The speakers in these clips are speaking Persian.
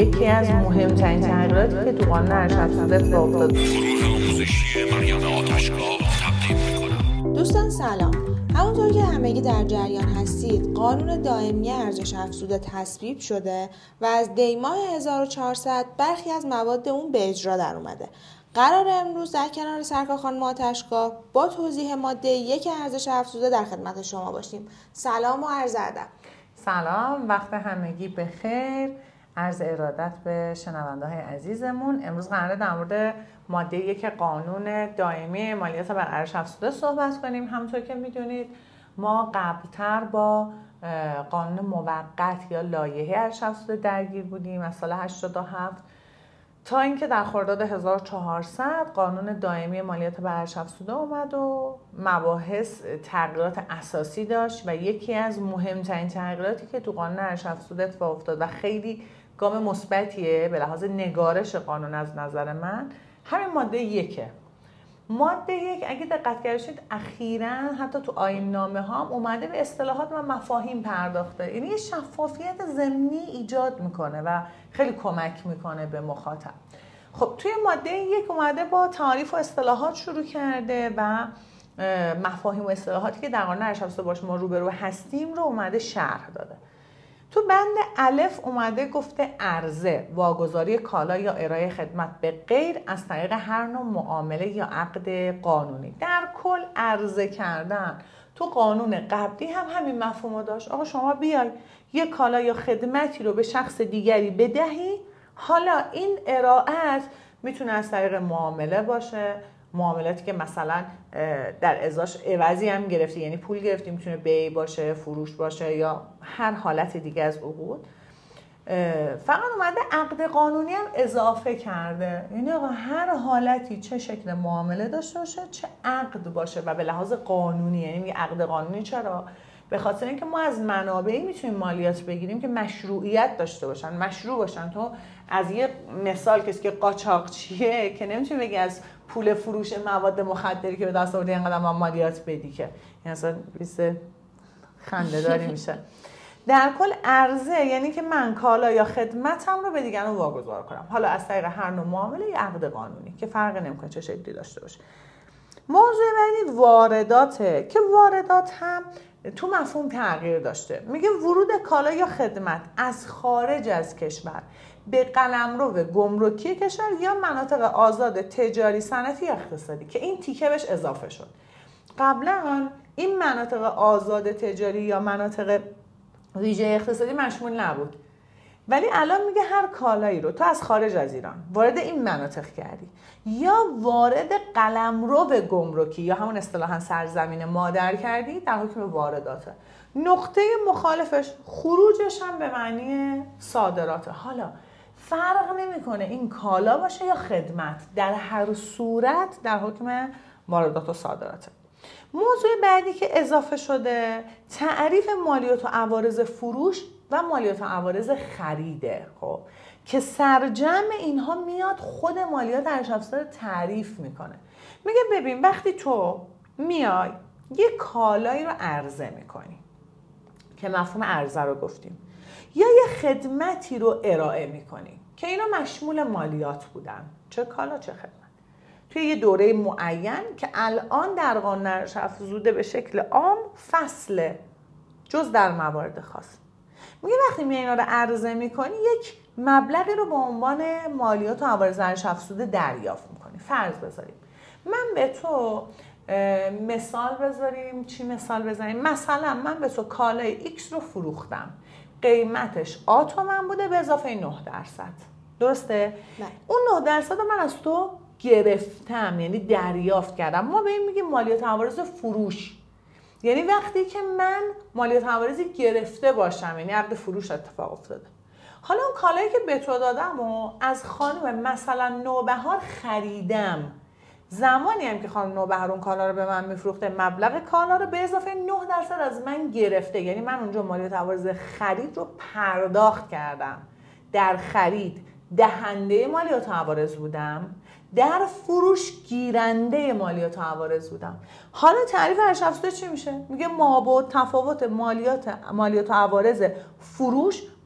یکی از مهمترین تغییراتی که تو قانون ارشد افزوده اتفاق افتاد. دوستان سلام. همونطور که همگی در جریان هستید، قانون دائمی ارزش افزوده تصویب شده و از دی‌ماه 1400 برخی از مواد اون به اجرا در اومده. قرار امروز در کنار سرکار خانم آتشگاه با توضیح ماده 1 ارزش افزوده در خدمت شما باشیم. سلام و عرض ادب. سلام، وقت همگی بخیر. عرض ارادت به شنونده‌های عزیزمون. امروز قراره در مورد ماده 1 قانون دائمی مالیات بر ارزش افزوده صحبت کنیم. همونطور که میدونید ما قبلتر با قانون موقت یا لایحه ارزش افزوده درگیر بودیم از سال 87 تا اینکه در خرداد 1400 قانون دائمی مالیات بر ارزش افزوده اومد و مباحث تغییرات اساسی داشت و یکی از مهمترین تغییراتی که تو قانون ارزش افزوده اتفاق افتاد و خیلی گام مثبتیه به لحاظ نگارش قانون از نظر من، همین ماده 1. ماده 1 اگه دقت کردید اخیراً حتی تو آیین نامه ها هم اومده به اصطلاحات و مفاهیم پرداخته، یعنی یه شفافیت ضمنی ایجاد میکنه و خیلی کمک میکنه به مخاطب. خب توی ماده 1 اومده با تعریف و اصطلاحات شروع کرده و مفاهیم و اصطلاحاتی که در قانون ارزش افزوده باش ما روبرو هستیم رو اومده شرح داده. تو بند الف اومده گفته عرضه، واگذاری کالا یا ارائه خدمت به غیر از طریق هر نوع معامله یا عقد قانونی. در کل عرضه کردن تو قانون قبلی هم همین مفهومو داشت. آقا شما بیای یه کالا یا خدمتی رو به شخص دیگری بدهی، حالا این ارائه‌ات میتونه از طریق معامله باشه، معاملاتی که مثلا در ازاش عوضی هم گرفتی، یعنی پول گرفتی، میتونه بیع باشه، فروش باشه یا هر حالت دیگه از عقود. فقط اومده عقد قانونی هم اضافه کرده، یعنی آقا هر حالتی چه شکل معامله داشته باشه چه عقد باشه و به لحاظ قانونی. یعنی عقد قانونی چرا؟ به خاطر اینکه ما از منابعی میتونیم مالیات بگیریم که مشروعیت داشته باشن، مشروع باشن. تو از یه مثال کسی که قاچاقچیه که نمیتونی بگی از پول فروش مواد مخدری که به دست آوردی اینقدر مالیات بدی، که این اصلا بیسته خنده داری میشه. در کل عرضه یعنی که من کالا یا خدمتم رو به دیگران واگذار کنم، حالا از طریق هر نوع معامله یا عقد قانونی که فرق نمیکنه چه شکلی داشته باشه. موضوع بعدی وارداته که واردات هم تو مفهوم تغییر داشته. میگه ورود کالا یا خدمت از خارج از کشور به قلمرو گمرکی کشور یا مناطق آزاد تجاری، صنعتی یا اقتصادی، که این تیکه بهش اضافه شد. قبلا این مناطق آزاد تجاری یا مناطق ویژه اقتصادی مشمول نبود، ولی الان میگه هر کالایی رو تو از خارج از ایران وارد این مناطق کردی یا وارد قلمرو گمرکی یا همون اصطلاحاً سرزمین مادر کردی، در حکم وارداته. نقطه مخالفش خروجش هم به معنی صادراته. حالا فرق نمیکنه این کالا باشه یا خدمت، در هر صورت در حکم واردات و صادراته. موضوع بعدی که اضافه شده تعریف مالیات و عوارض فروش و مالیات و عوارض خریده، خب که سرجم اینها میاد خود مالیات ارزش افزوده تعریف میکنه. میگه ببین وقتی تو میای یه کالایی رو عرضه میکنی که مفهوم عرضه رو گفتیم، یا یه خدمتی رو ارائه میکنی که اینا مشمول مالیات بودن، چه کالا چه خدمت، توی یه دوره معین که الان در قانون ارزش افزوده به شکل عام فصله جز در موارد خاص. میگه وقتی میای اینا رو عرضه میکنی یک مبلغی رو به عنوان مالیات و عوارض ارزش افزوده دریافت میکنی. فرض بذاریم من به تو مثال بذاریم، چی مثال بذاریم؟ مثلا من به تو کالای ایکس رو فروختم، قیمتش آ تومن بوده به اضافه 9%، درسته؟ نه. اون 9% رو من از تو گرفتم، یعنی دریافت کردم. ما به این میگیم مالیات عوارض فروش، یعنی وقتی که من مالیات عوارضی گرفته باشم، یعنی عقد فروش اتفاق افتاده. حالا اون کالایی که به تو دادم و از خانم مثلا نوبهار خریدم، زمانی هم که خانم نوبهار اون کالا رو به من میفروخته مبلغ کالا رو به اضافه 9% از من گرفته، یعنی من اونجا مالیات عوارض خرید رو پرداخت کردم. در خرید دهنده مالیات و عوارض بودم، در فروش گیرنده مالیات و عوارض بودم. حالا تعریف ارزش افزوده چی میشه؟ میگه مابعد تفاوت مالیات و عوارض فروش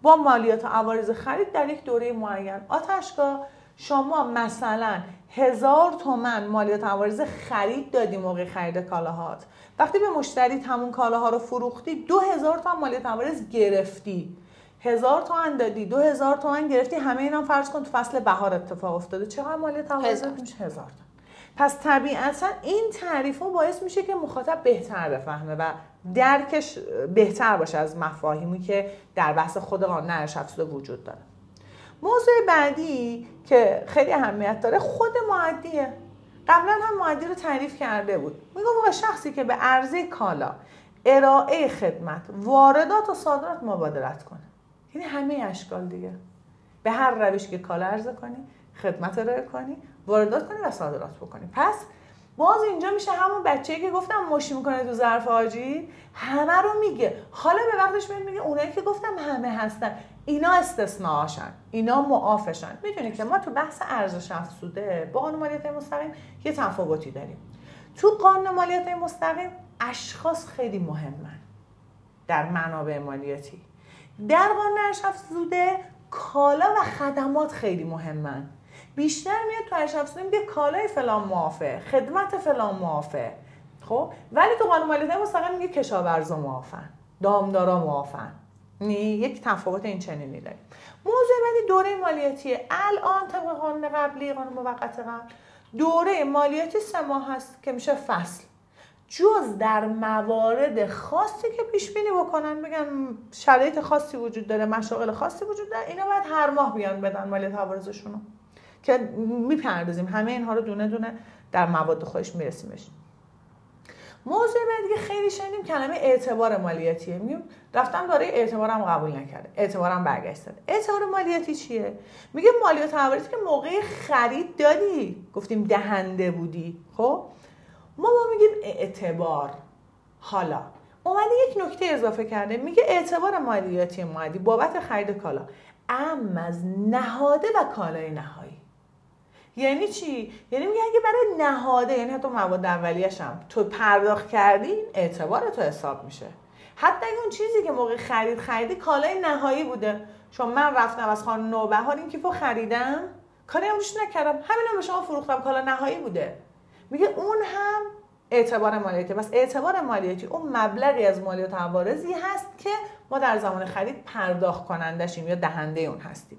با مالیات و عوارض خرید در یک دوره معین. آتشگاه شما مثلا 1000 تومان مالیات و عوارض خرید دادی موقع خرید کالاهات، وقتی به مشتری همون کالاها رو فروختی 2000 تومان مالیات و عوارض گرفتی. 1000 تومان دادی، 2000 تومان گرفتی، همه اینا فرض کن تو فصل بهار اتفاق افتاده، چقدر مالیات و عوارض میشه؟ 1000 تومان. پس طبیعتا این تعریف‌ها باعث میشه که مخاطب بهتر بفهمه و درکش بهتر باشه از مفاهیمی که در بحث خود قانون ارزش افزوده وجود داره. موضوع بعدی که خیلی اهمیت داره خود مؤدیه. قبلا هم مؤدی رو تعریف کرده بود. میگه واقعا شخصی که به عرضه کالا، ارائه خدمت، واردات و صادرات مبادرت کنه. یعنی همه اشکال دیگه. به هر روشی که کالا عرضه کنی، خدمت ارائه کنی، واردات کنی و صادرات بکنی. پس باز اینجا میشه همون بچه‌ای که گفتم مشی میکنه تو ظرف آجی، همه رو میگه. حالا به وقتش میگه اونایی که گفتم همه هستن، اینا استثناءاشن، اینا معافشن. میدونید که ما تو بحث ارزش افزوده با قانون مالیات مستقیم یه تفاوتی داریم. تو قانون مالیات مستقیم اشخاص خیلی مهمن در منابع مالیاتی. در قانون ارزش افزوده کالا و خدمات خیلی مهمن. بیشتر میاد تو ارزش افزوده میگه کالای فلان معافه، خدمت فلان معافه. خب ولی تو قانون مالیات مستقیم میگه کشاورزا معافن، دامدارا معافن. یک تفاوت این چنینی داریم. موضوع بعدی دوره مالیاتیه. الان طبق قانون قبلی، قانون موقت قبل، دوره مالیاتی 3 ماه هست که میشه فصل. جز در موارد خاصی که پیش بینی بکنن، بگن شرایط خاصی وجود داره، مشاغل خاصی وجود داره، اینا باید هر ماه بیان بدن مالیات عوارضشونو که میپردازیم. همه اینها رو دونه دونه در مواد خودش میرسیمش. موضوع بعدی که خیلی شنیدیم کلمه اعتبار مالیاتیه. میگم رفتم داره اعتبارم قبول نکرده، اعتبارم برگشت داد. اعتبار مالیاتی چیه؟ میگه مالیات عوارضی که موقع خرید دادی، گفتیم دهنده بودی، خب ما میگیم اعتبار. حالا اومده یک نکته اضافه کرده، میگه اعتبار مالیاتی مؤدی بابت خرید کالا اما از نهاده و کالای نهایی. یعنی چی؟ یعنی میگه اگه برای نهاده، یعنی حتی مواد اولیه‌اش هم تو پرداخت کردی، اعتبار تو حساب میشه. حتی اگه اون چیزی که موقع خریدی کالای نهایی بوده، چون من رفتم از خانم نوبهار این کیفو خریدم، کاری هم روش نکردم، همینم به شما فروختم، کالا نهایی بوده. میگه اون هم اعتبار مالیاتی. بس اعتبار مالیاتی اون مبلغی از مالیات عوارضی هست که ما در زمان خرید پرداخت کنندشیم یا دهنده اون هستیم.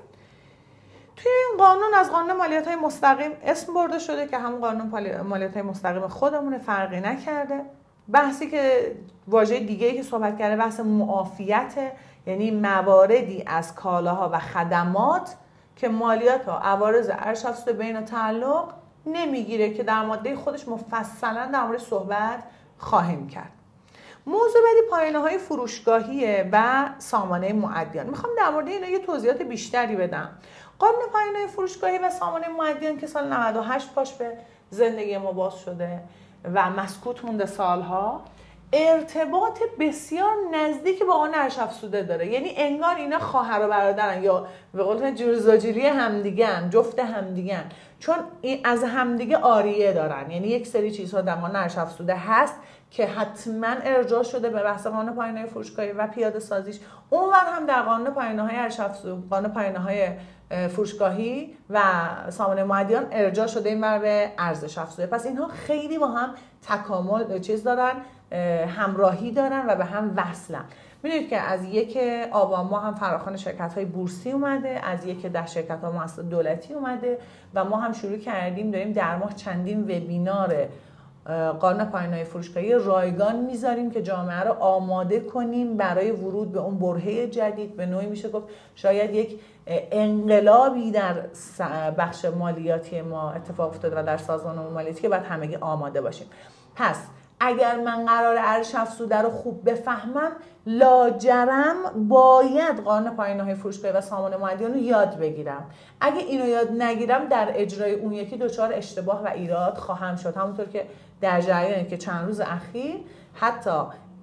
توی این قانون از قانون مالیات‌های مستقیم اسم برده شده که همون قانون مالیات‌های مستقیم خودمونه، فرقی نکرده. بحثی که واژه دیگه‌ای که صحبت کرده بحث معافیت، یعنی مواردی از کالاها و خدمات که مالیات و عوارض ارزش افزوده بین تعلق نمیگیره که در ماده خودش مفصلا در مورد صحبت خواهیم کرد. موضوع بعدی پایانه‌های فروشگاهیه و سامانه مؤدیان. میخوام در مورد اینا یه توضیحات بیشتری بدم. قانون پایانه‌های فروشگاهی و سامانه مؤدیان که سال 98 پاش به زندگی ما باز شده و مسکوت مونده سالها، ارتباط بسیار نزدیک با قانون ارزش افزوده داره. یعنی انگار اینا خواهر و برادرن یا به قول جورزاجیلی همدیگه‌ن، جفت همدیگه‌ن، چون از همدیگه آریه دارن. یعنی یک سری چیزها در قانون ارزش افزوده هست که حتما ارجاع شده به بحث قانون پایانه‌های فروشگاهی و پیاده سازیش، اونور هم در قانون پایانه‌های ارزش افزوده، قانون پایانه‌های فروشگاهی و سامانه مؤدیان ارجاع شده اینور به ارزش افزوده. پس اینها خیلی با هم تکامل چیز دارن، همراهی دارن و به هم وصلن. می‌دونید که از 1 آبان ماه هم فراخوان شرکت‌های بورسی اومده، از 1 شرکت‌ها مؤسسات دولتی اومده و ما هم شروع کردیم داریم در ماه چندین وبینار قانون پایانه‌های فروشگاهی رایگان میذاریم که جامعه رو آماده کنیم برای ورود به اون برهه جدید. به نوعی میشه گفت شاید یک انقلابی در بخش مالیاتی ما اتفاق افتاده و در سازمان مالیاتی که باید همگی آماده باشیم. پس اگر من قرار ارزش افزوده رو خوب بفهمم، لاجرم باید قانون پایانه‌های فروشگاهی و سامانه مؤدیان رو یاد بگیرم. اگه اینو یاد نگیرم در اجرای اون یکی دچار اشتباه و ایراد خواهم شد. همونطور که در جریان که چند روز اخیر حتی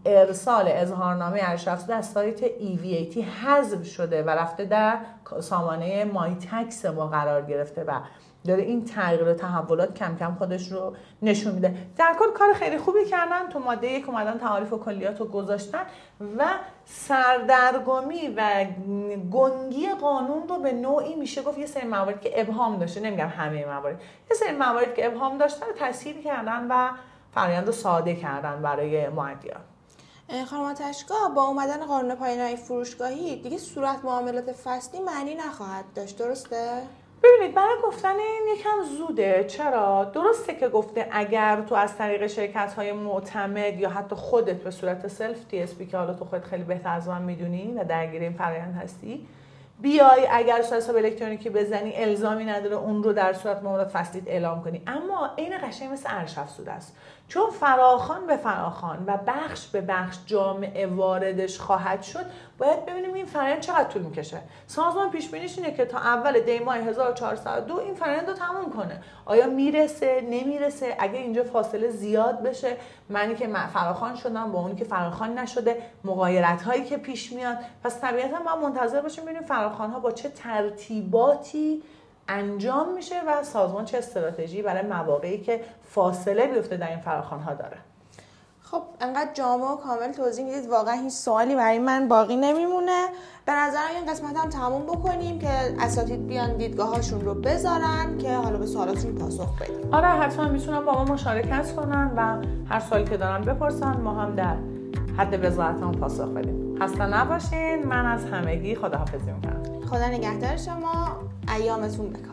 ارسال اظهارنامه ارزش افزوده از سایت EVAT حذف شده و رفته در سامانه مای تکس ما قرار گرفته و داره این تغییر و تحولات کم کم خودش رو نشون میده. در کل کار خیلی خوبی کردن، تو ماده 1 اومدن تعاریف و کلیات رو گذاشتن و سردرگمی و گنگی قانون رو به نوعی میشه گفت یه سری موارد که ابهام داشته، نمیگم همه موارد، یه سری موارد که ابهام داشته رو تسهیل کردن و فرآیند رو ساده کردن برای مؤدیان. خانم آتش‌گاه، با اومدن قانون پایان‌های فروشگاهی دیگه صورت معاملات فصلی معنی نخواهد داشت، درسته؟ ببینید برای گفتن این یکم زوده. چرا؟ درسته که گفته اگر تو از طریق شرکت‌های معتمد یا حتی خودت به صورت سلف TSP که حالا تو خودت خیلی بهتر از من میدونی و درگیر این فرآیند هستی، بیای اگر صورت حساب الکترونیکی بزنی الزامی نداره اون رو در صورت معاملات فصلیت اعلام کنی. اما این قشنگ مثل ارزش افزوده است، چون فراخوان به فراخوان و بخش به بخش جامعه واردش خواهد شد. باید ببینیم این فرآیند چقدر طول میکشه. سازمان پیش بینیش اینه که تا اول دی ماه 1402 این فرآیند رو تموم کنه. آیا میرسه نمیرسه؟ اگه اینجا فاصله زیاد بشه، منی که فراخوان شدم با اونی که فراخوان نشده، مغایرت هایی که پیش میاد، پس طبیعتا ما منتظر باشیم ببینیم فراخوان ها با چه ترتیباتی انجام میشه و سازمان چه استراتژی برای مواقعی که فاصله بیفته در این فراخوان‌ها داره. خب انقدر جامع و کامل توضیح میدید، واقعا هیچ سوالی برای من باقی نمیمونه. به نظرم این قسمت هم تموم بکنیم که اساتید بیان دیدگاهاشون رو بذارن که حالا به سوالاتشون پاسخ بدیم. آره حتما میتونن با ما مشارکت کنن و هر سوالی که دارن بپرسن، ما هم در حد وزارتمون پاسخ بدیم. خسته نباشین. من از همگی خداحافظی میکنم. خدا نگهدار شما. ایامتون بخیر.